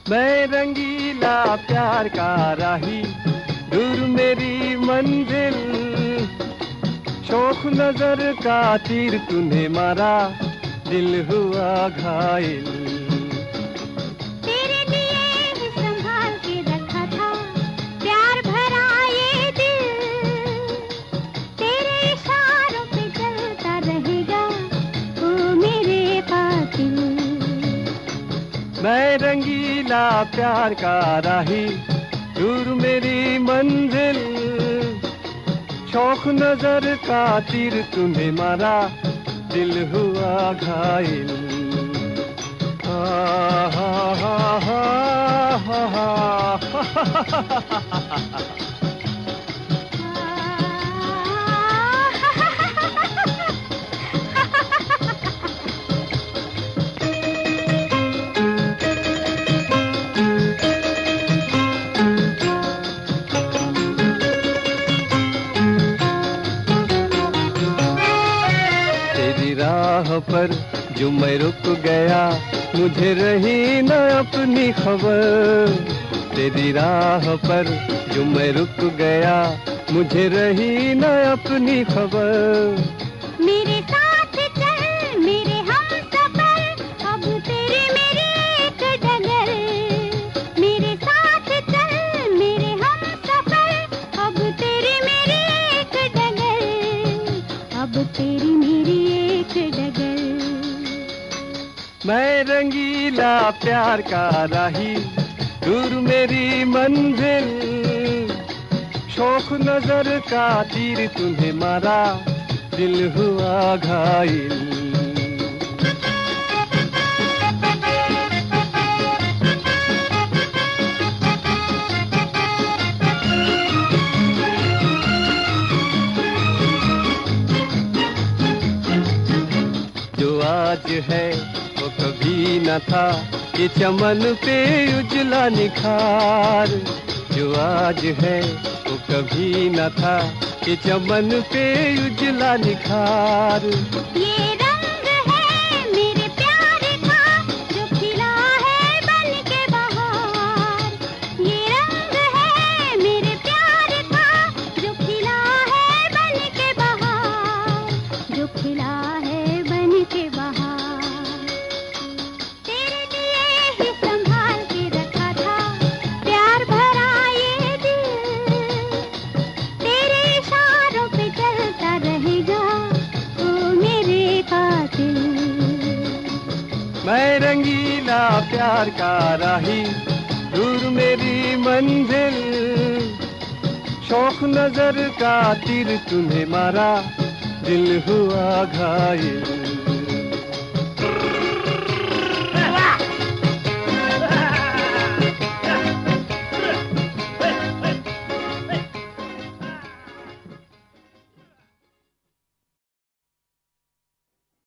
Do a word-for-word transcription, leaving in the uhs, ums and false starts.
मैं रंगीला प्यार का राही, दूर मेरी मंजिल, शौक नजर का तीर तूने मारा, दिल हुआ घायल। तेरे लिए ही संभाल के रखा था प्यार भरा ये दिल, तेरे इशारों पे चलता रहेगा ओ मेरे कातिल। मैं रंगीला प्यार का राही, दूर मेरी मंजिल, शौक नजर का तीर तूने मारा, दिल हुआ घायल। हा हा हा हा हा हा। राह पर जो मैं रुक गया, मुझे रही न अपनी खबर। तेरी राह पर जो मैं रुक गया, मुझे रही न अपनी खबर। मेरे साथ चल मेरे हमसफर, अब तेरी मेरी एक डगर। मेरे साथ चल मेरे हमसफर, अब तेरी मेरी एक डगर। अब तेरी मेरी डगर। मैं रंगीला प्यार का राही, दूर मेरी मंजिल, शौक नजर का तीर तुम्हें मारा, दिल हुआ घायल। जो आज है वो कभी न था, ये चमन पे उजला निखार। जो आज है वो कभी न था, ये चमन पे उजला निखार। ये रंग है मेरे प्यार का, जो खिला है बन के बहार। ये रंग है मेरे प्यार का, जो खिला है बन के बहार। जो खिला है बन के बहार। तेरे लिए ही संभाल के रखा था प्यार भरा ये दिल, तेरे इशारों पे चलता रहेगा ओ मेरे कातिल। मैं रंगीला प्यार का राही, दूर मेरी मंजिल, शौक नजर का तीर तुम्हें मारा, दिल हुआ घायल।